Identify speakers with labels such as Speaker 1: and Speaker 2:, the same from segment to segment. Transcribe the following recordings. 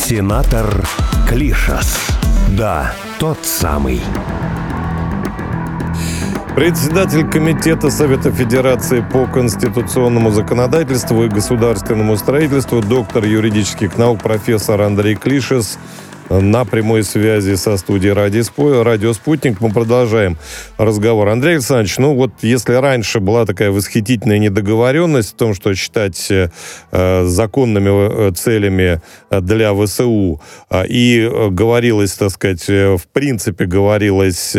Speaker 1: Сенатор Клишас. Да, тот самый.
Speaker 2: Председатель Комитета Совета Федерации по конституционному законодательству и государственному строительству, доктор юридических наук, профессор Андрей Клишас на прямой связи со студией «Радио Спутник». Мы продолжаем разговор. Андрей Александрович, если раньше была такая восхитительная недоговоренность в том, что считать законными целями для ВСУ, и говорилось, так сказать, в принципе говорилось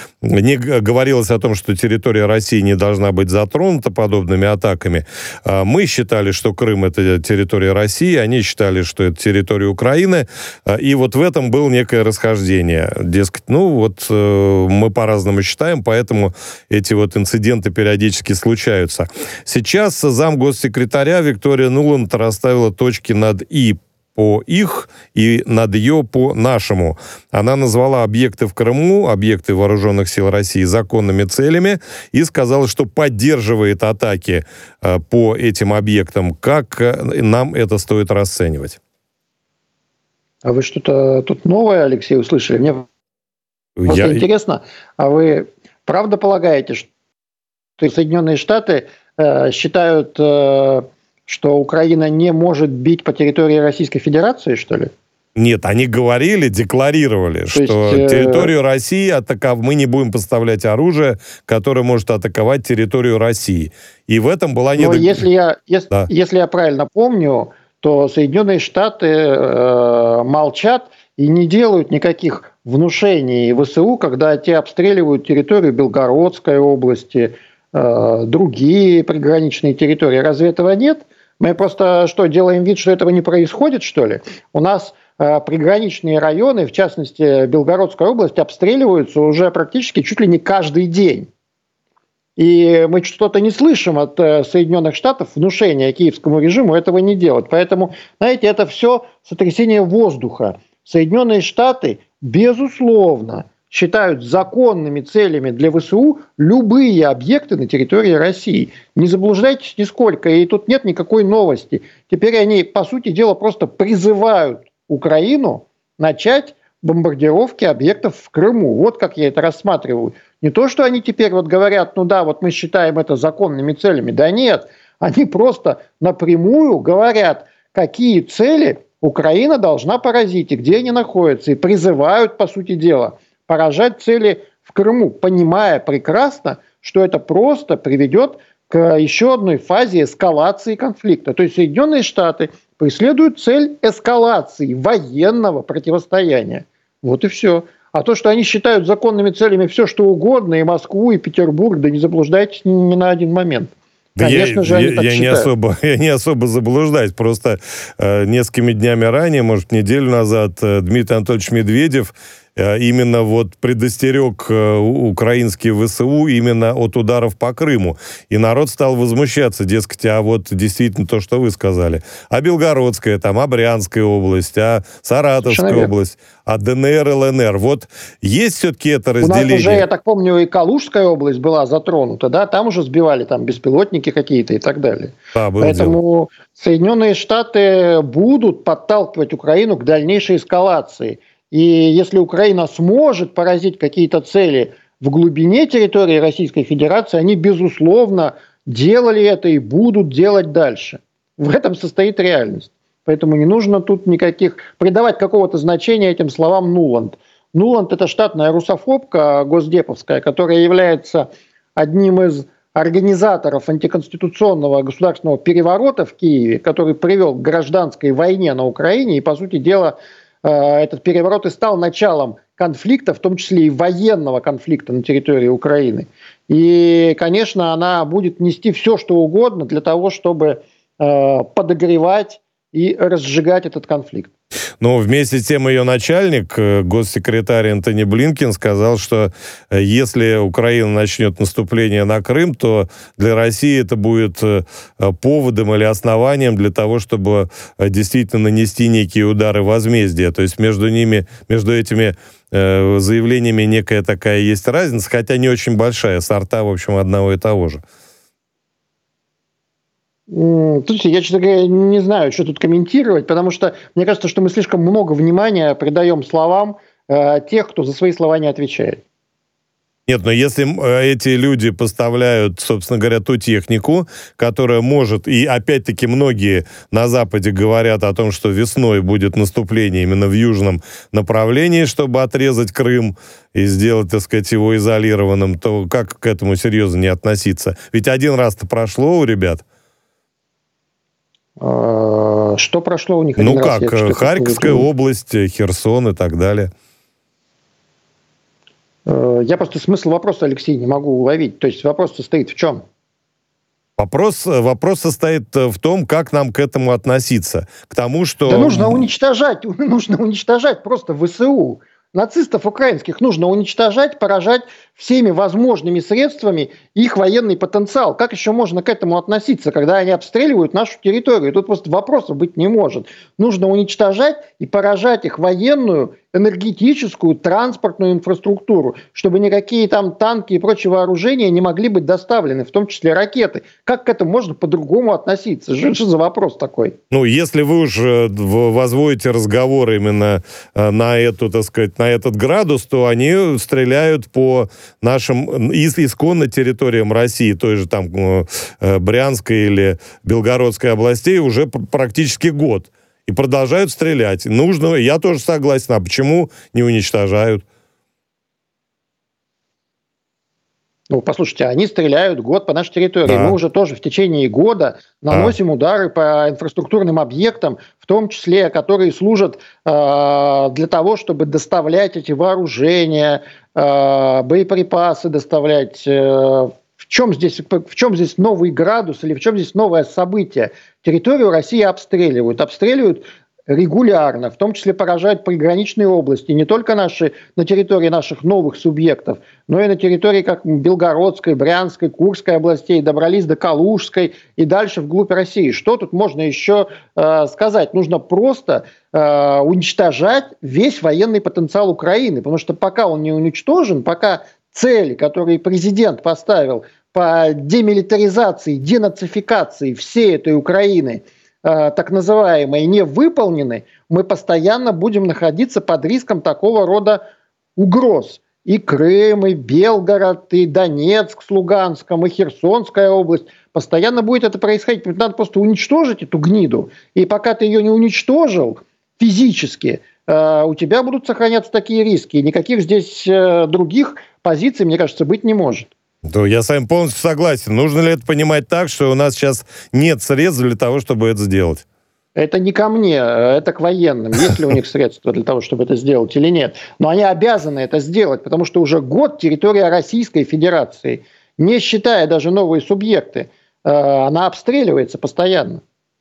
Speaker 2: о том, что территория России не должна быть затронута подобными атаками. Мы считали, что Крым — это территория России, они считали, что это территория Украины, и вот в этом было некое расхождение. Дескать, мы по-разному считаем, поэтому эти инциденты периодически случаются. Сейчас замгоссекретаря Виктория Нуланд расставила точки над «и» по их и над «ё» по нашему. Она назвала объекты в Крыму, объекты вооруженных сил России, законными целями и сказала, что поддерживает атаки по этим объектам. Как нам это стоит расценивать?
Speaker 3: А вы что-то тут новое, Алексей, услышали? Мне просто интересно, а вы правда полагаете, что Соединенные Штаты считают, что Украина не может бить по территории Российской Федерации, что ли?
Speaker 2: Нет, они декларировали, что территорию России мы не будем поставлять оружие, которое может атаковать территорию России. И в этом была
Speaker 3: если я правильно помню, то Соединенные Штаты молчат и не делают никаких внушений ВСУ, когда те обстреливают территорию Белгородской области, другие приграничные территории. Разве этого нет? Мы просто делаем вид, что этого не происходит, что ли? У нас приграничные районы, в частности Белгородская область, обстреливаются уже практически чуть ли не каждый день. И мы что-то не слышим от Соединенных Штатов внушения киевскому режиму этого не делать. Поэтому, знаете, это все сотрясение воздуха. Соединенные Штаты, безусловно, считают законными целями для ВСУ любые объекты на территории России. Не заблуждайтесь нисколько, и тут нет никакой новости. Теперь они, по сути дела, просто призывают Украину начать бомбардировки объектов в Крыму. Вот как я это рассматриваю. Не то, что они теперь говорят, мы считаем это законными целями. Да нет, они просто напрямую говорят, какие цели Украина должна поразить и где они находятся. И призывают, по сути дела, поражать цели в Крыму, понимая прекрасно, что это просто приведет к еще одной фазе эскалации конфликта. То есть Соединенные Штаты преследуют цель эскалации военного противостояния. Вот и все. А то, что они считают законными целями все, что угодно, и Москву, и Петербург, да не заблуждайтесь ни на один момент. Конечно же, они так считают.
Speaker 2: Я не особо заблуждаюсь. Просто несколькими днями ранее, может, неделю назад, Дмитрий Анатольевич Медведев именно предостерег украинские ВСУ именно от ударов по Крыму. И народ стал возмущаться, дескать, действительно то, что вы сказали. А Белгородская, а Брянская область, а Саратовская область, а ДНР, ЛНР. Есть все-таки это разделение?
Speaker 3: У нас уже, я так помню, и Калужская область была затронута, да? Там уже сбивали беспилотники какие-то и так далее.
Speaker 2: Да,
Speaker 3: поэтому Соединенные Штаты будут подталкивать Украину к дальнейшей эскалации. И если Украина сможет поразить какие-то цели в глубине территории Российской Федерации, они, безусловно, делали это и будут делать дальше. В этом состоит реальность. Поэтому не нужно тут придавать какого-то значения этим словам Нуланд. Нуланд – это штатная русофобка госдеповская, которая является одним из организаторов антиконституционного государственного переворота в Киеве, который привел к гражданской войне на Украине. И, по сути дела, этот переворот и стал началом конфликта, в том числе и военного конфликта на территории Украины. И, конечно, она будет нести все, что угодно для того, чтобы подогревать и разжигать этот конфликт.
Speaker 2: Но вместе с тем ее начальник, госсекретарь Энтони Блинкен, сказал, что если Украина начнет наступление на Крым, то для России это будет поводом или основанием для того, чтобы действительно нанести некие удары возмездия. То есть между этими заявлениями некая такая есть разница, хотя не очень большая, сорта, в общем, одного и того же.
Speaker 3: Слушайте, я, честно говоря, не знаю, что тут комментировать, потому что мне кажется, что мы слишком много внимания придаем словам тех, кто за свои слова не отвечает.
Speaker 2: Нет, но если эти люди поставляют, собственно говоря, ту технику, которая может, и опять-таки многие на Западе говорят о том, что весной будет наступление именно в южном направлении, чтобы отрезать Крым и сделать, так сказать, его изолированным, то как к этому серьезно не относиться? Ведь один раз-то прошло у ребят.
Speaker 3: Что прошло у них?
Speaker 2: Ну как, Харьковская область, Херсон и так далее.
Speaker 3: Я просто смысл вопроса, Алексей, не могу уловить. То есть вопрос состоит в чем?
Speaker 2: Вопрос состоит в том, как нам к этому относиться. К тому, что...
Speaker 3: Да нужно уничтожать просто ВСУ. Нацистов украинских нужно уничтожать, поражать всеми возможными средствами их военный потенциал. Как еще можно к этому относиться, когда они обстреливают нашу территорию? Тут просто вопросов быть не может. Нужно уничтожать и поражать их военную, энергетическую, транспортную инфраструктуру, чтобы никакие там танки и прочие вооружения не могли быть доставлены, в том числе ракеты. Как к этому можно по-другому относиться? Что за вопрос такой?
Speaker 2: Ну, если вы уже возводите разговор именно на эту, так сказать, на этот градус, то они стреляют по нашим исконно территориям России, той же там Брянской или Белгородской областей уже практически год. И продолжают стрелять. Нужно, я тоже согласен. А почему не уничтожают?
Speaker 3: Ну, послушайте, они стреляют год по нашей территории. Да. Мы уже тоже в течение года наносим удары по инфраструктурным объектам, в том числе, которые служат для того, чтобы доставлять эти вооружения, боеприпасы доставлять. В чем здесь новый градус или в чем здесь новое событие? Территорию России обстреливают регулярно, в том числе поражают приграничные области, не только на территории наших новых субъектов, но и на территории как Белгородской, Брянской, Курской областей, добрались до Калужской и дальше вглубь России. Что тут можно еще сказать? Нужно просто уничтожать весь военный потенциал Украины, потому что пока он не уничтожен, пока цели, которые президент поставил по демилитаризации, денацификации всей этой Украины, так называемые, не выполнены, мы постоянно будем находиться под риском такого рода угроз. И Крым, и Белгород, и Донецк с Луганском, и Херсонская область. Постоянно будет это происходить. Надо просто уничтожить эту гниду. И пока ты ее не уничтожил физически, у тебя будут сохраняться такие риски. И никаких здесь других позиций, мне кажется, быть не может.
Speaker 2: Да, я с вами полностью согласен. Нужно ли это понимать так, что у нас сейчас нет средств для того, чтобы это сделать?
Speaker 3: Это не ко мне, это к военным. Есть ли у них средства для того, чтобы это сделать или нет? Но они обязаны это сделать, потому что уже год территория Российской Федерации, не считая даже новые субъекты, она обстреливается постоянно.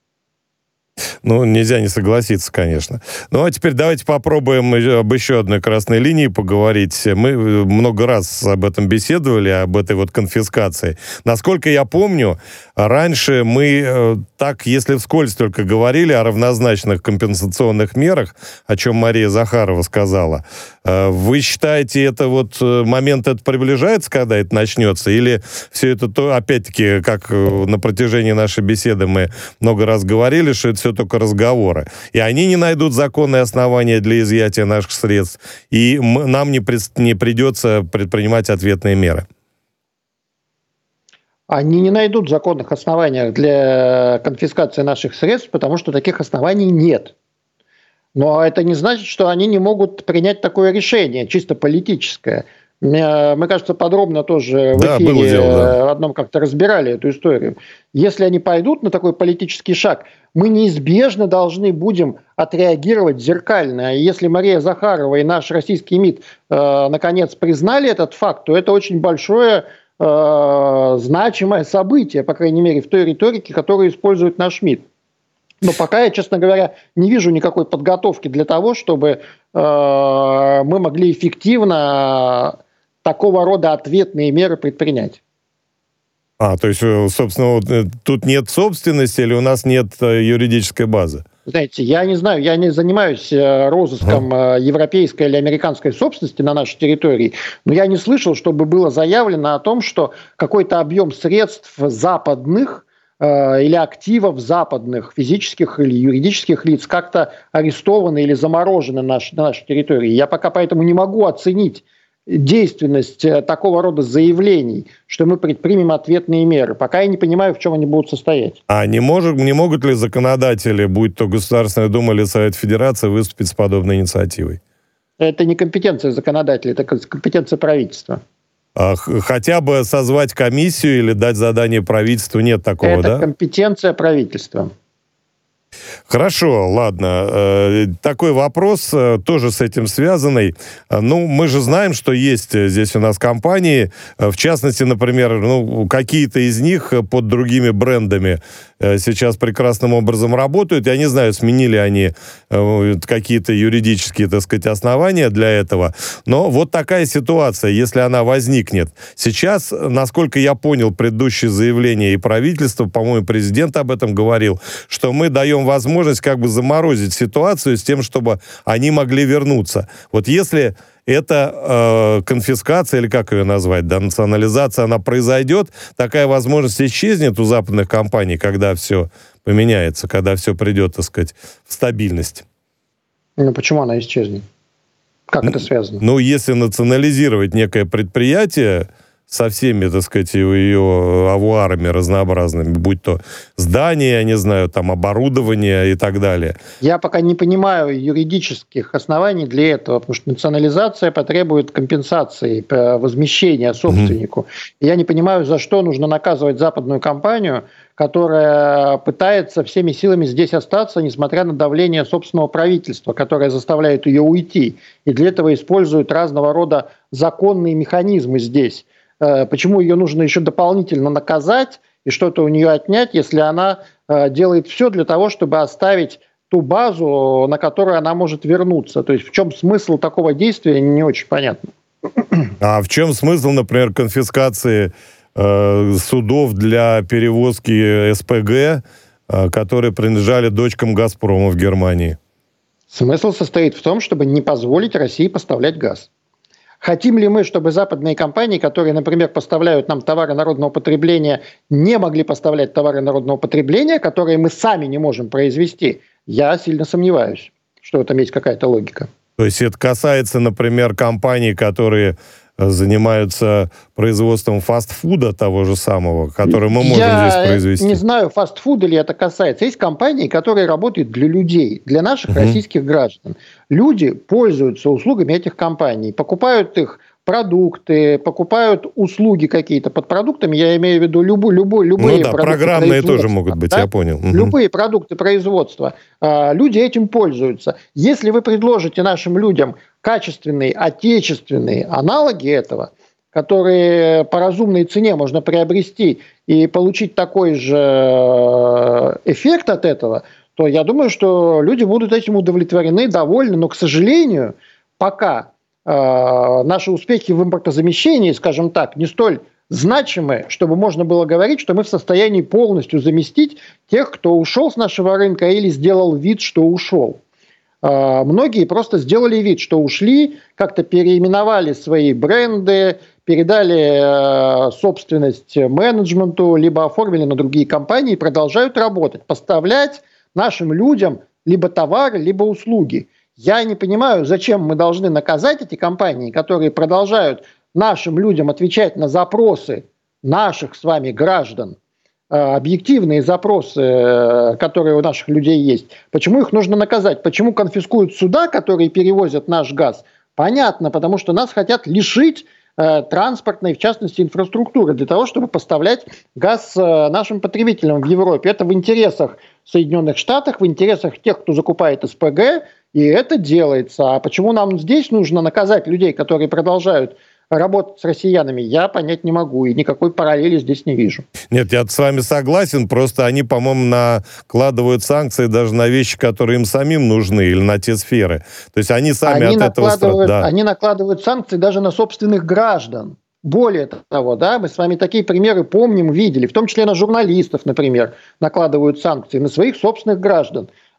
Speaker 2: Ну, нельзя не согласиться, конечно. Ну, а теперь давайте попробуем об еще одной красной линии поговорить. Мы много раз об этом беседовали, об этой вот конфискации. Насколько я помню, раньше мы так, если вскользь только говорили о равнозначных компенсационных мерах, о чем Мария Захарова сказала. Вы считаете, это вот момент этот приближается, когда это начнется? Или все это, то, опять-таки, как на протяжении нашей беседы мы много раз говорили, что это все только разговоры. И они не найдут законные основания для изъятия наших средств, и нам не придется предпринимать ответные меры.
Speaker 3: Они не найдут законных оснований для конфискации наших средств, потому что таких оснований нет. Но это не значит, что они не могут принять такое решение, чисто политическое. Мы, кажется, подробно тоже в эфире одном как-то разбирали эту историю. Если они пойдут на такой политический шаг, мы неизбежно должны будем отреагировать зеркально. И если Мария Захарова и наш российский МИД наконец признали этот факт, то это очень большое значимое событие, по крайней мере, в той риторике, которую использует наш МИД. Но пока я, честно говоря, не вижу никакой подготовки для того, чтобы мы могли эффективно такого рода ответные меры предпринять.
Speaker 2: То есть, собственно, тут нет собственности или у нас нет юридической базы?
Speaker 3: Знаете, я не знаю, я не занимаюсь розыском европейской или американской собственности на нашей территории, но я не слышал, чтобы было заявлено о том, что какой-то объем средств западных или активов западных физических или юридических лиц как-то арестованы или заморожены на нашей территории. Я пока поэтому не могу оценить действенность такого рода заявлений, что мы предпримем ответные меры. Пока я не понимаю, в чем они будут состоять.
Speaker 2: А не могут ли законодатели, будь то Государственная Дума или Совет Федерации, выступить с подобной инициативой?
Speaker 3: Это не компетенция законодателя, это компетенция правительства.
Speaker 2: Хотя бы созвать комиссию или дать задание правительству, нет такого, да?
Speaker 3: Это компетенция правительства.
Speaker 2: Хорошо, ладно. Такой вопрос, тоже с этим связанный. Ну, мы же знаем, что есть здесь у нас компании, в частности, например, какие-то из них под другими брендами сейчас прекрасным образом работают. Я не знаю, сменили они какие-то юридические, так сказать, основания для этого. Но вот такая ситуация, если она возникнет. Сейчас, насколько я понял, предыдущие заявления и правительства, по-моему, президент об этом говорил, что мы даем возможность как бы заморозить ситуацию с тем, чтобы они могли вернуться. Вот если эта конфискация, или как ее назвать, да, национализация, она произойдет, такая возможность исчезнет у западных компаний, когда все поменяется, когда все придет, так сказать, в стабильность.
Speaker 3: Ну, почему она исчезнет? Как это связано?
Speaker 2: Ну, если национализировать некое предприятие со всеми, так сказать, ее авуарами разнообразными, будь то здания, я не знаю, там оборудование и так далее.
Speaker 3: Я пока не понимаю юридических оснований для этого, потому что национализация потребует компенсации, возмещения собственнику. Я не понимаю, за что нужно наказывать западную компанию, которая пытается всеми силами здесь остаться, несмотря на давление собственного правительства, которое заставляет ее уйти. И для этого используют разного рода законные механизмы здесь. Почему ее нужно еще дополнительно наказать и что-то у нее отнять, если она делает все для того, чтобы оставить ту базу, на которую она может вернуться? То есть в чем смысл такого действия, не очень понятно.
Speaker 2: А в чем смысл, например, конфискации судов для перевозки СПГ, которые принадлежали дочкам «Газпрома» в Германии?
Speaker 3: Смысл состоит в том, чтобы не позволить России поставлять газ. Хотим ли мы, чтобы западные компании, которые, например, поставляют нам товары народного потребления, не могли поставлять товары народного потребления, которые мы сами не можем произвести? Я сильно сомневаюсь, что в этом есть какая-то логика.
Speaker 2: То есть это касается, например, компаний, которые занимаются производством фастфуда того же самого, который мы можем здесь произвести? Я
Speaker 3: не знаю, фастфуда ли это касается. Есть компании, которые работают для людей, для наших российских граждан. Люди пользуются услугами этих компаний, покупают их продукты, покупают услуги какие-то. Под продуктами я имею в виду любые продукты
Speaker 2: программные тоже могут быть, да? Я понял.
Speaker 3: Любые продукты производства. Люди этим пользуются. Если вы предложите нашим людям качественные, отечественные аналоги этого, которые по разумной цене можно приобрести и получить такой же эффект от этого, то я думаю, что люди будут этим удовлетворены, довольны. Но, к сожалению, пока наши успехи в импортозамещении, скажем так, не столь значимы, чтобы можно было говорить, что мы в состоянии полностью заместить тех, кто ушел с нашего рынка или сделал вид, что ушел. Многие просто сделали вид, что ушли, как-то переименовали свои бренды, передали собственность менеджменту, либо оформили на другие компании и продолжают работать, поставлять нашим людям либо товары, либо услуги. Я не понимаю, зачем мы должны наказать эти компании, которые продолжают нашим людям отвечать на запросы наших с вами граждан, объективные запросы, которые у наших людей есть. Почему их нужно наказать? Почему конфискуют суда, которые перевозят наш газ? Понятно, потому что нас хотят лишить транспортной, в частности, инфраструктуры для того, чтобы поставлять газ нашим потребителям в Европе. Это в интересах Соединенных Штатов, в интересах тех, кто закупает СПГ, и это делается. А почему нам здесь нужно наказать людей, которые продолжают работать с россиянами, я понять не могу, и никакой параллели здесь не вижу.
Speaker 2: Нет, я с вами согласен, просто они, по-моему, накладывают санкции даже на вещи, которые им самим нужны, или на те сферы. То есть они сами от этого страдают. Да.
Speaker 3: Они накладывают санкции даже на собственных граждан. Более того, да, мы с вами такие примеры помним, видели, в том числе на журналистов, например, накладывают санкции на своих собственных граждан.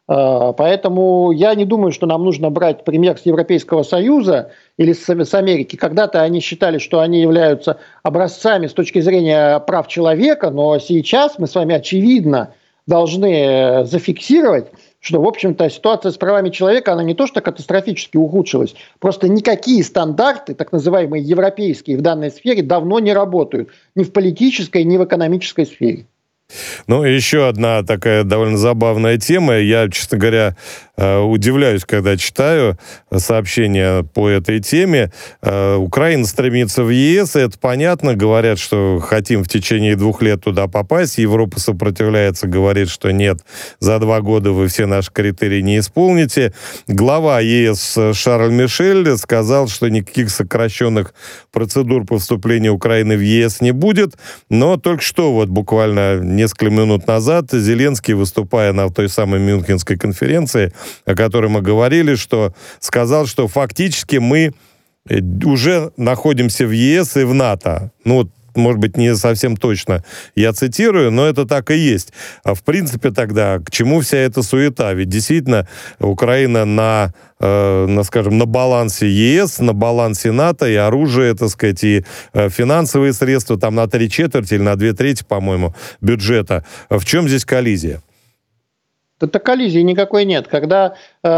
Speaker 3: Поэтому я не думаю, что нам нужно брать пример с Европейского Союза или с Америки. Когда-то они считали, что они являются образцами с точки зрения прав человека, но сейчас мы с вами, очевидно, должны зафиксировать, что, в общем-то, ситуация с правами человека, она не то что катастрофически ухудшилась, просто никакие стандарты, так называемые европейские, в данной сфере давно не работают. Ни в политической, ни в экономической сфере.
Speaker 2: Ну, еще одна такая довольно забавная тема. Я, честно говоря, удивляюсь, когда читаю сообщения по этой теме. Украина стремится в ЕС, и это понятно. Говорят, что хотим в течение 2 лет туда попасть. Европа сопротивляется, говорит, что нет, за 2 года вы все наши критерии не исполните. Глава ЕС Шарль Мишель сказал, что никаких сокращенных процедур по вступлению Украины в ЕС не будет. Но только что, вот буквально несколько минут назад, Зеленский, выступая на той самой Мюнхенской конференции, о которой мы говорили, что сказал, что фактически мы уже находимся в ЕС и в НАТО. Ну, может быть, не совсем точно я цитирую, но это так и есть. А в принципе тогда к чему вся эта суета? Ведь действительно Украина скажем, на балансе ЕС, на балансе НАТО, и оружие, так сказать, и финансовые средства там на 3/4 или на 2/3, по-моему, бюджета. В чем здесь коллизия?
Speaker 3: Это коллизии никакой нет. Когда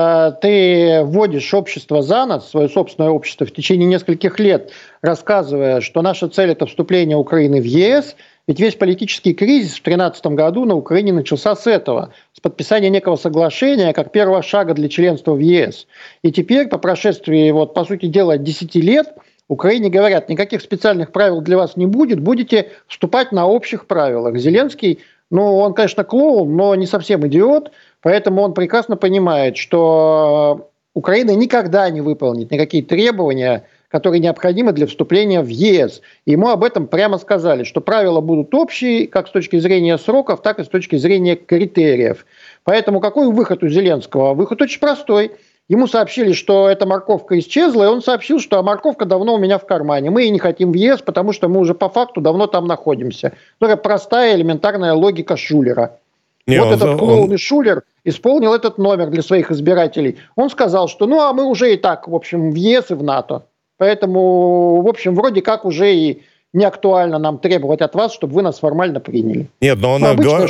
Speaker 3: ты вводишь общество за нос, свое собственное общество, в течение нескольких лет, рассказывая, что наша цель – это вступление Украины в ЕС, ведь весь политический кризис в 2013 году на Украине начался с этого, с подписания некого соглашения как первого шага для членства в ЕС. И теперь, по прошествии, вот, по сути дела, 10 лет, Украине говорят, никаких специальных правил для вас не будет, будете вступать на общих правилах. Зеленский, он, конечно, клоун, но не совсем идиот, поэтому он прекрасно понимает, что Украина никогда не выполнит никакие требования, которые необходимы для вступления в ЕС. Ему об этом прямо сказали, что правила будут общие, как с точки зрения сроков, так и с точки зрения критериев. Поэтому какой выход у Зеленского? Выход очень простой. Ему сообщили, что эта морковка исчезла, и он сообщил, что морковка давно у меня в кармане. Мы и не хотим в ЕС, потому что мы уже по факту давно там находимся. Такая простая элементарная логика Шулера. Этот клоун и Шулер исполнил этот номер для своих избирателей. Он сказал, что мы уже и так, в общем, в ЕС и в НАТО. Поэтому, в общем, вроде как уже и не актуально нам требовать от вас, чтобы вы нас формально приняли.
Speaker 2: Нет, но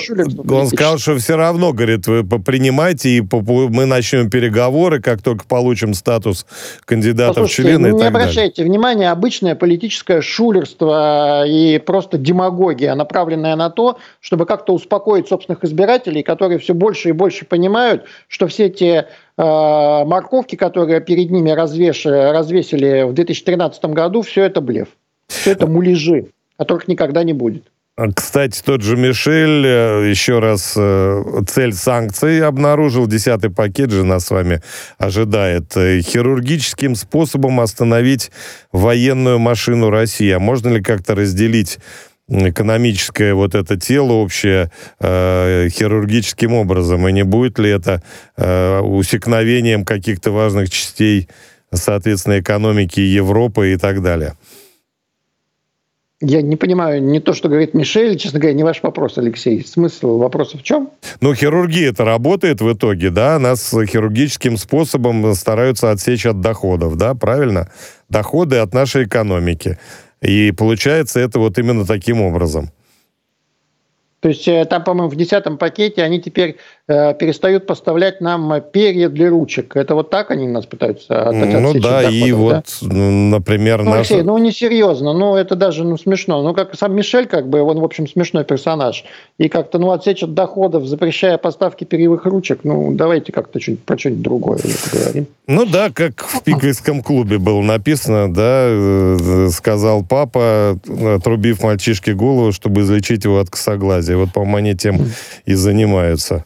Speaker 2: он сказал, что все равно, говорит, вы принимайте, и мы начнем переговоры, как только получим статус кандидата в члены и так далее.
Speaker 3: Не обращайте внимания, обычное политическое шулерство и просто демагогия, направленная на то, чтобы как-то успокоить собственных избирателей, которые все больше и больше понимают, что все те морковки, которые перед ними развесили в 2013 году, все это блеф. Все это муляжи, которых никогда не будет.
Speaker 2: Кстати, тот же Мишель еще раз цель санкций обнаружил. 10-й пакет же нас с вами ожидает. Хирургическим способом остановить военную машину России. А можно ли как-то разделить экономическое вот это тело общее хирургическим образом? И не будет ли это усекновением каких-то важных частей, соответственно, экономики Европы и так далее?
Speaker 3: Я не понимаю, не то, что говорит Мишель, честно говоря, не ваш вопрос, Алексей. Смысл вопроса в чем?
Speaker 2: Хирургия-то работает в итоге, да? Нас хирургическим способом стараются отсечь от доходов, да? Правильно? Доходы от нашей экономики. И получается это вот именно таким образом.
Speaker 3: То есть там, по-моему, в 10-м пакете они теперь перестают поставлять нам перья для ручек. Это вот так они нас пытаются отсечь от доходов, да?
Speaker 2: И вот, например...
Speaker 3: Алексей, несерьезно, это даже смешно. Как сам Мишель, он, в общем, смешной персонаж. И как-то, отсечь от доходов, запрещая поставки перьевых ручек, давайте как-то про что-нибудь другое поговорим.
Speaker 2: Как в Пиквикском клубе было написано, да, сказал папа, отрубив мальчишке голову, чтобы излечить его от косоглазия. Вот, по-моему, они тем и занимаются.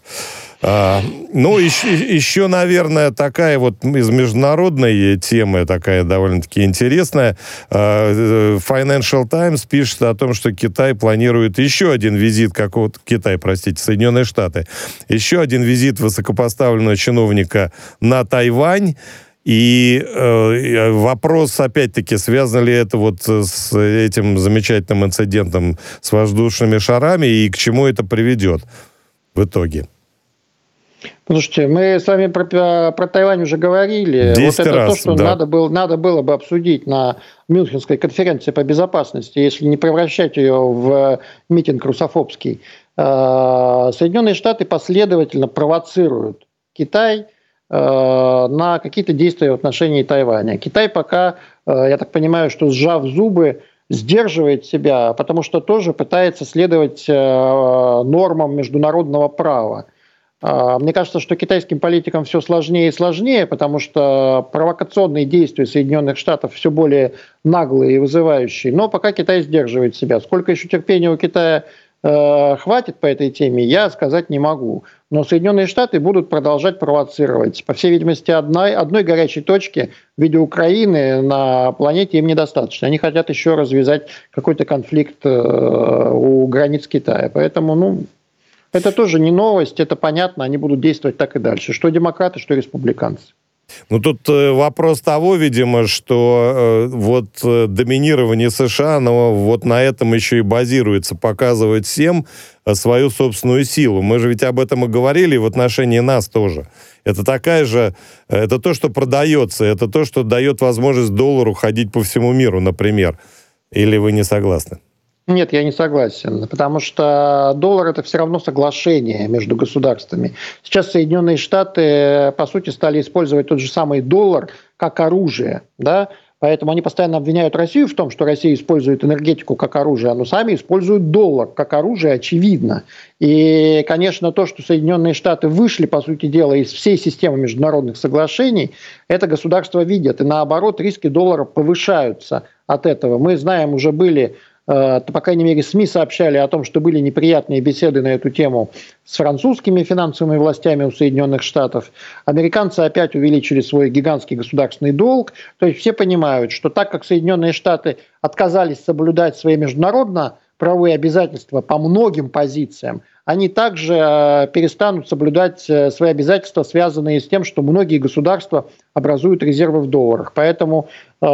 Speaker 2: Еще, наверное, такая вот из международной темы, такая довольно-таки интересная. Financial Times пишет о том, что Китай планирует еще один визит Соединенные Штаты. Еще один визит высокопоставленного чиновника на Тайвань. И вопрос, опять-таки, связано ли это вот с этим замечательным инцидентом с воздушными шарами и к чему это приведет в итоге?
Speaker 3: Слушайте, мы с вами про Тайвань уже говорили.
Speaker 2: 10
Speaker 3: вот это
Speaker 2: раз,
Speaker 3: то, что
Speaker 2: да.
Speaker 3: надо было бы обсудить на Мюнхенской конференции по безопасности, если не превращать ее в митинг русофобский. Соединенные Штаты последовательно провоцируют Китай на какие-то действия в отношении Тайваня. Китай пока, я так понимаю, что сжав зубы, сдерживает себя, потому что тоже пытается следовать нормам международного права. Мне кажется, что китайским политикам все сложнее и сложнее, потому что провокационные действия Соединенных Штатов все более наглые и вызывающие. Но пока Китай сдерживает себя. Сколько еще терпения у Китая хватит по этой теме, я сказать не могу. Но Соединенные Штаты будут продолжать провоцировать. По всей видимости, одной горячей точки в виде Украины на планете им недостаточно. Они хотят еще развязать какой-то конфликт у границ Китая. Поэтому, это тоже не новость, это понятно, они будут действовать так и дальше. Что демократы, что республиканцы.
Speaker 2: Тут вопрос того, видимо, что доминирование США, оно вот на этом еще и базируется, показывать всем свою собственную силу. Мы же ведь об этом и говорили в отношении нас тоже. Это это то, что продается, это то, что дает возможность доллару ходить по всему миру, например. Или вы не согласны?
Speaker 3: Нет, я не согласен, потому что доллар – это все равно соглашение между государствами. Сейчас Соединенные Штаты, по сути, стали использовать тот же самый доллар как оружие, да? Поэтому они постоянно обвиняют Россию в том, что Россия использует энергетику как оружие, но сами используют доллар как оружие, очевидно. И, конечно, то, что Соединенные Штаты вышли, по сути дела, из всей системы международных соглашений, это государства видят. И наоборот, риски доллара повышаются от этого. Мы знаем, уже были... по крайней мере, СМИ сообщали о том, что были неприятные беседы на эту тему с французскими финансовыми властями у Соединенных Штатов. Американцы опять увеличили свой гигантский государственный долг. То есть все понимают, что так как Соединенные Штаты отказались соблюдать свои международно-правовые обязательства по многим позициям, они также перестанут соблюдать свои обязательства, связанные с тем, что многие государства образуют резервы в долларах. Поэтому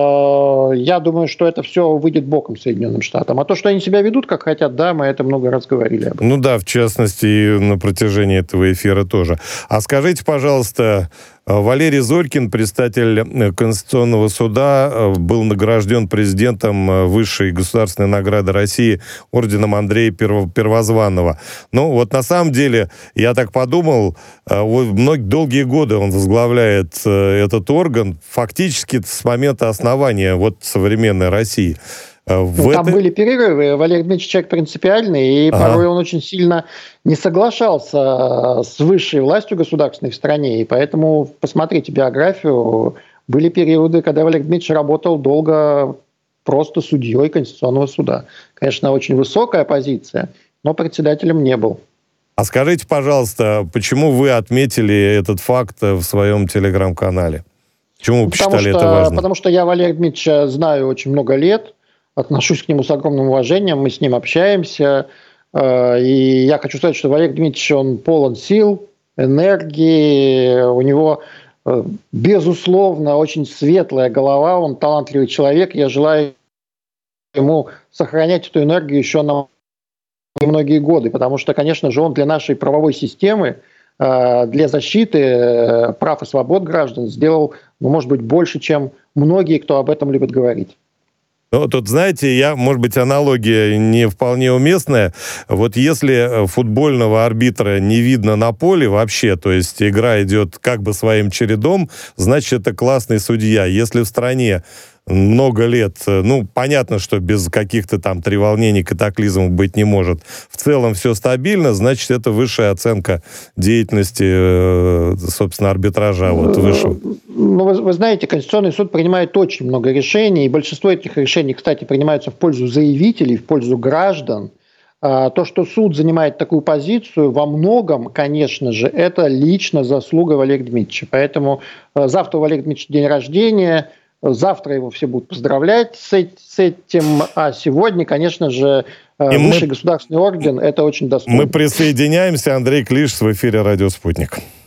Speaker 3: я думаю, что это все выйдет боком Соединенным Штатам. А то, что они себя ведут, как хотят, да, мы это много раз говорили об этом.
Speaker 2: В частности, и на протяжении этого эфира тоже. А скажите, пожалуйста, Валерий Зорькин, председатель Конституционного суда, был награжден президентом высшей государственной награды России орденом Андрея Первозванного. На самом деле, я так подумал, долгие годы он возглавляет этот орган, фактически с момента основания современной России.
Speaker 3: Там были перерывы. Валерий Дмитриевич человек принципиальный, и порой он очень сильно не соглашался с высшей властью государственной в стране. И поэтому, посмотрите биографию, были периоды, когда Валерий Дмитриевич работал долго просто судьей Конституционного суда. Конечно, очень высокая позиция, но председателем не был.
Speaker 2: А скажите, пожалуйста, почему вы отметили этот факт в своем телеграм-канале? Почему вы посчитали это важным?
Speaker 3: Потому что я Валерия Дмитриевича знаю очень много лет, отношусь к нему с огромным уважением, мы с ним общаемся. И я хочу сказать, что Валерий Дмитриевич, он полон сил, энергии, у него, безусловно, очень светлая голова, он талантливый человек. Я желаю ему сохранять эту энергию еще на многие годы, потому что, конечно же, он для нашей правовой системы, для защиты прав и свобод граждан сделал, может быть, больше, чем многие, кто об этом любит говорить.
Speaker 2: Тут, знаете, может быть, аналогия не вполне уместная. Если футбольного арбитра не видно на поле вообще, то есть игра идет как бы своим чередом, значит, это классный судья. Если в стране много лет, понятно, что без каких-то там треволнений, катаклизмов быть не может. В целом все стабильно, значит, это высшая оценка деятельности, собственно, арбитража высшего.
Speaker 3: Вы знаете, Конституционный суд принимает очень много решений, и большинство этих решений, кстати, принимаются в пользу заявителей, в пользу граждан. То, что суд занимает такую позицию, во многом, конечно же, это лично заслуга Валерия Дмитриевича. Поэтому завтра у Валерия Дмитриевича день рождения, завтра его все будут поздравлять с этим, а сегодня, конечно же, высший государственный орден – это очень достойно.
Speaker 2: Мы присоединяемся. Андрей Клишес в эфире «Радио Спутник».